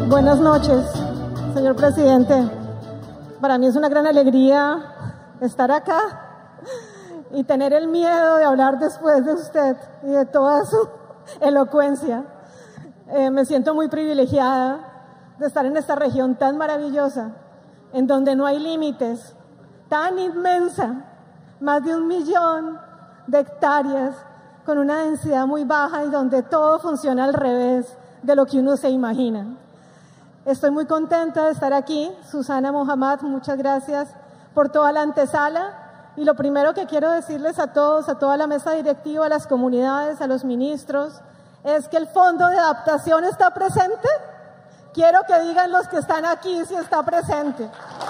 Buenas noches, señor presidente. Para mí es una gran alegría estar acá y tener el miedo de hablar después de usted y de toda su elocuencia. Me siento muy privilegiada de estar en esta región tan maravillosa, en donde no hay límites, tan inmensa, más de 1 millón de hectáreas, con una densidad muy baja y donde todo funciona al revés de lo que uno se imagina. Estoy muy contenta de estar aquí. Susana Mohammad, muchas gracias por toda la antesala. Y lo primero que quiero decirles a todos, a toda la mesa directiva, a las comunidades, a los ministros, es que el Fondo de Adaptación está presente. Quiero que digan los que están aquí si está presente.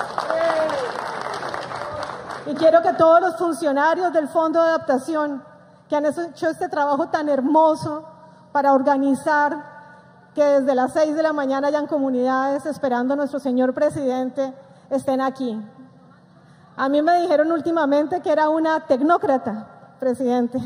Y quiero que todos los funcionarios del Fondo de Adaptación, que han hecho este trabajo tan hermoso para organizar que desde las 6 de la mañana hayan comunidades esperando a nuestro señor presidente, estén aquí. A mí me dijeron últimamente que era una tecnócrata, presidente.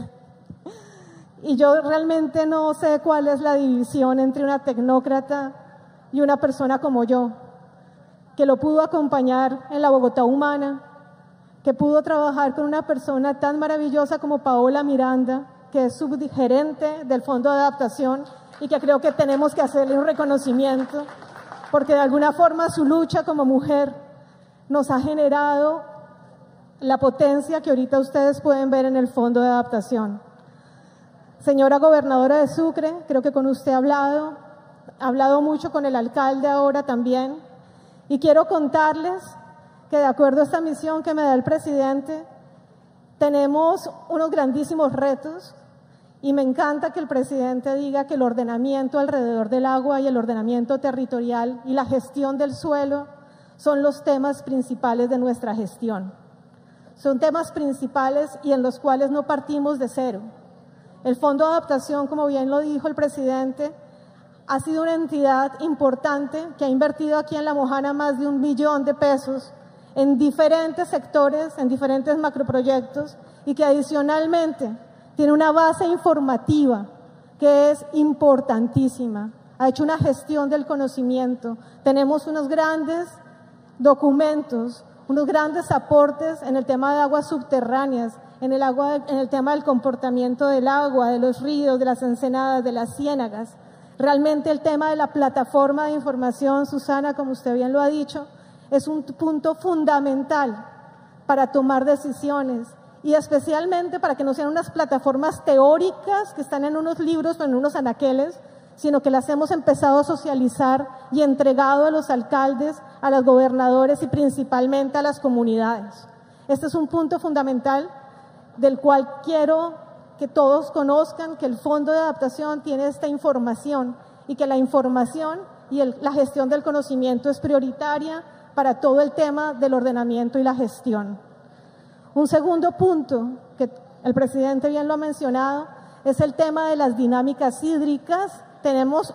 Y yo realmente no sé cuál es la división entre una tecnócrata y una persona como yo, que lo pudo acompañar en la Bogotá humana, que pudo trabajar con una persona tan maravillosa como Paola Miranda, que es subgerente del Fondo de Adaptación, y que creo que tenemos que hacerle un reconocimiento, porque de alguna forma su lucha como mujer nos ha generado la potencia que ahorita ustedes pueden ver en el Fondo de Adaptación. Señora gobernadora de Sucre, creo que con usted he hablado mucho con el alcalde ahora también, y quiero contarles que de acuerdo a esta misión que me da el presidente, tenemos unos grandísimos retos. Y me encanta que el presidente diga que el ordenamiento alrededor del agua y el ordenamiento territorial y la gestión del suelo son los temas principales de nuestra gestión. Son temas principales y en los cuales no partimos de cero. El Fondo de Adaptación, como bien lo dijo el presidente, ha sido una entidad importante que ha invertido aquí en La Mojana más de 1 millón de pesos en diferentes sectores, en diferentes macroproyectos y que adicionalmente tiene una base informativa que es importantísima. Ha hecho una gestión del conocimiento. Tenemos unos grandes documentos, unos grandes aportes en el tema de aguas subterráneas, en el tema del comportamiento del agua, de los ríos, de las ensenadas, de las ciénagas. Realmente el tema de la plataforma de información, Susana, como usted bien lo ha dicho, es un punto fundamental para tomar decisiones. Y especialmente para que no sean unas plataformas teóricas que están en unos libros o en unos anaqueles, sino que las hemos empezado a socializar y entregado a los alcaldes, a los gobernadores y principalmente a las comunidades. Este es un punto fundamental del cual quiero que todos conozcan que el Fondo de Adaptación tiene esta información y que la información y la gestión del conocimiento es prioritaria para todo el tema del ordenamiento y la gestión. Un segundo punto, que el presidente bien lo ha mencionado, es el tema de las dinámicas hídricas. Tenemos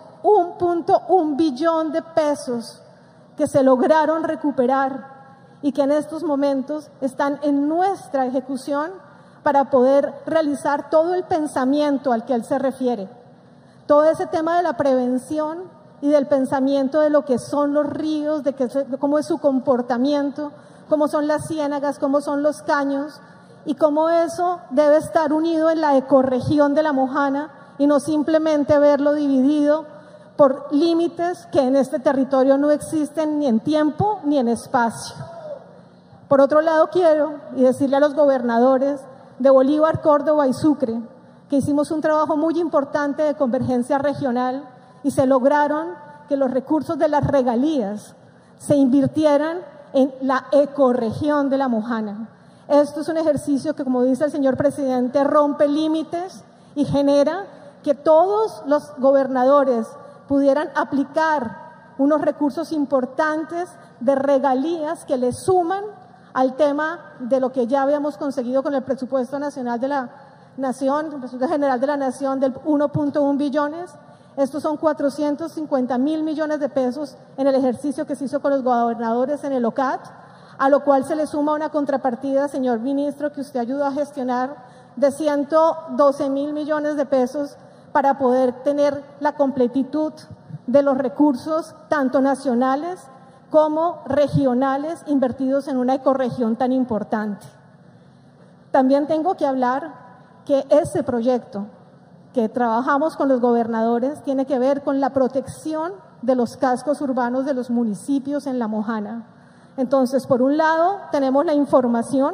1.1 billón de pesos que se lograron recuperar y que en estos momentos están en nuestra ejecución para poder realizar todo el pensamiento al que él se refiere. Todo ese tema de la prevención y del pensamiento de lo que son los ríos, de cómo es su comportamiento, cómo son las ciénagas, cómo son los caños y cómo eso debe estar unido en la ecorregión de La Mojana y no simplemente verlo dividido por límites que en este territorio no existen ni en tiempo ni en espacio. Por otro lado, quiero decirle a los gobernadores de Bolívar, Córdoba y Sucre que hicimos un trabajo muy importante de convergencia regional y se lograron que los recursos de las regalías se invirtieran en la ecorregión de La Mojana. Esto es un ejercicio que, como dice el señor presidente, rompe límites y genera que todos los gobernadores pudieran aplicar unos recursos importantes de regalías que le suman al tema de lo que ya habíamos conseguido con el presupuesto nacional de la Nación, el presupuesto general de la Nación del 1.1 billones. Estos son 450.000 millones de pesos en el ejercicio que se hizo con los gobernadores en el OCAT, a lo cual se le suma una contrapartida, señor ministro, que usted ayudó a gestionar, de 112.000 millones de pesos para poder tener la completitud de los recursos tanto nacionales como regionales invertidos en una ecorregión tan importante. También tengo que hablar que ese proyecto que trabajamos con los gobernadores tiene que ver con la protección de los cascos urbanos de los municipios en La Mojana. Entonces, por un lado, tenemos la información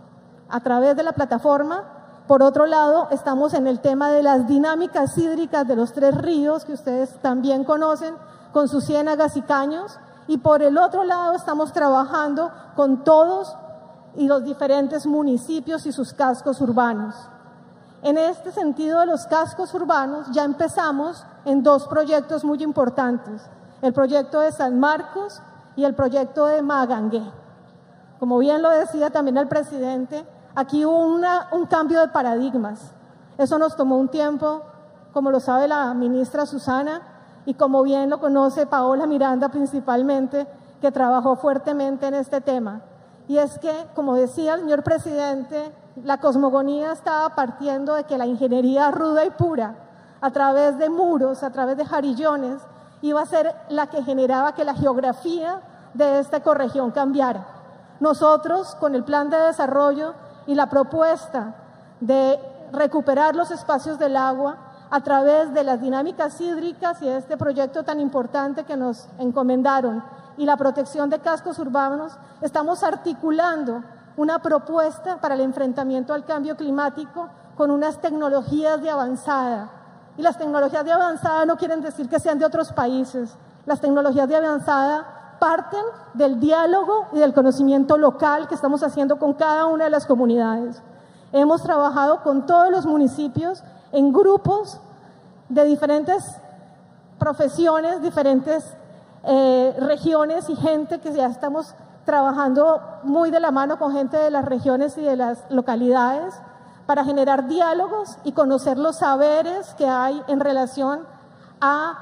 a través de la plataforma. Por otro lado, estamos en el tema de las dinámicas hídricas de los 3 ríos, que ustedes también conocen, con sus ciénagas y caños. Y por el otro lado, estamos trabajando con todos y los diferentes municipios y sus cascos urbanos. En este sentido de los cascos urbanos, ya empezamos en 2 proyectos muy importantes, el proyecto de San Marcos y el proyecto de Magangué. Como bien lo decía también el presidente, aquí hubo un cambio de paradigmas. Eso nos tomó un tiempo, como lo sabe la ministra Susana, y como bien lo conoce Paola Miranda principalmente, que trabajó fuertemente en este tema. Y es que, como decía el señor presidente, la cosmogonía estaba partiendo de que la ingeniería ruda y pura, a través de muros, a través de jarillones, iba a ser la que generaba que la geografía de esta ecorregión cambiara. Nosotros, con el plan de desarrollo y la propuesta de recuperar los espacios del agua a través de las dinámicas hídricas y de este proyecto tan importante que nos encomendaron y la protección de cascos urbanos, estamos articulando una propuesta para el enfrentamiento al cambio climático con unas tecnologías de avanzada. Y las tecnologías de avanzada no quieren decir que sean de otros países. Las tecnologías de avanzada parten del diálogo y del conocimiento local que estamos haciendo con cada una de las comunidades. Hemos trabajado con todos los municipios en grupos de diferentes profesiones, diferentes regiones y gente que ya estamos trabajando muy de la mano con gente de las regiones y de las localidades para generar diálogos y conocer los saberes que hay en relación a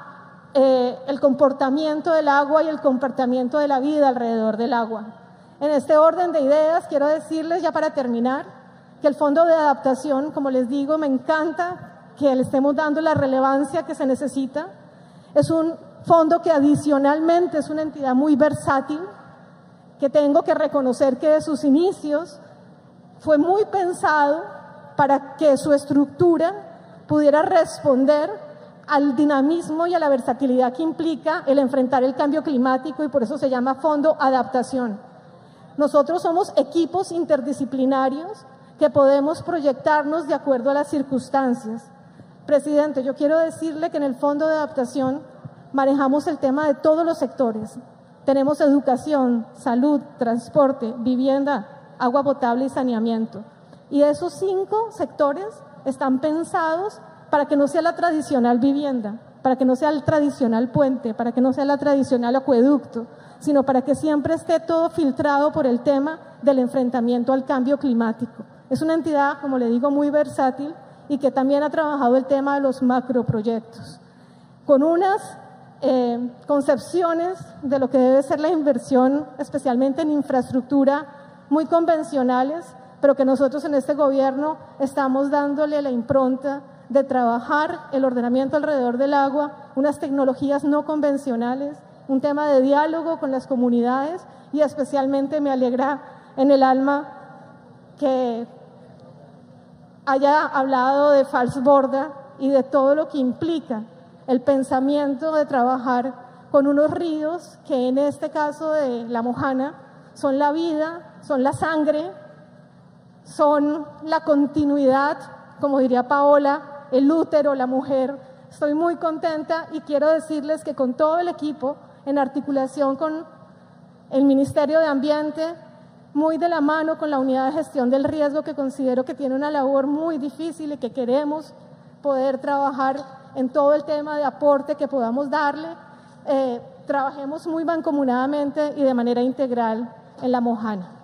el comportamiento del agua y el comportamiento de la vida alrededor del agua. En este orden de ideas, quiero decirles ya para terminar que el Fondo de Adaptación, como les digo, me encanta que le estemos dando la relevancia que se necesita. Es un fondo que adicionalmente es una entidad muy versátil, que tengo que reconocer que de sus inicios fue muy pensado para que su estructura pudiera responder al dinamismo y a la versatilidad que implica el enfrentar el cambio climático, y por eso se llama Fondo Adaptación. Nosotros somos equipos interdisciplinarios que podemos proyectarnos de acuerdo a las circunstancias. Presidente, yo quiero decirle que en el Fondo de Adaptación manejamos el tema de todos los sectores. Tenemos educación, salud, transporte, vivienda, agua potable y saneamiento. Y esos 5 sectores están pensados para que no sea la tradicional vivienda, para que no sea el tradicional puente, para que no sea la tradicional acueducto, sino para que siempre esté todo filtrado por el tema del enfrentamiento al cambio climático. Es una entidad, como le digo, muy versátil y que también ha trabajado el tema de los macroproyectos, con unas concepciones de lo que debe ser la inversión, especialmente en infraestructura, muy convencionales, pero que nosotros en este gobierno estamos dándole la impronta de trabajar el ordenamiento alrededor del agua, unas tecnologías no convencionales, un tema de diálogo con las comunidades, y especialmente me alegra en el alma que haya hablado de Falsborda y de todo lo que implica el pensamiento de trabajar con unos ríos que en este caso de La Mojana son la vida, son la sangre, son la continuidad, como diría Paola, el útero, la mujer. Estoy muy contenta y quiero decirles que con todo el equipo, en articulación con el Ministerio de Ambiente, muy de la mano con la Unidad de Gestión del Riesgo, que considero que tiene una labor muy difícil y que queremos poder trabajar en todo el tema de aporte que podamos darle, trabajemos muy mancomunadamente y de manera integral en La Mojana.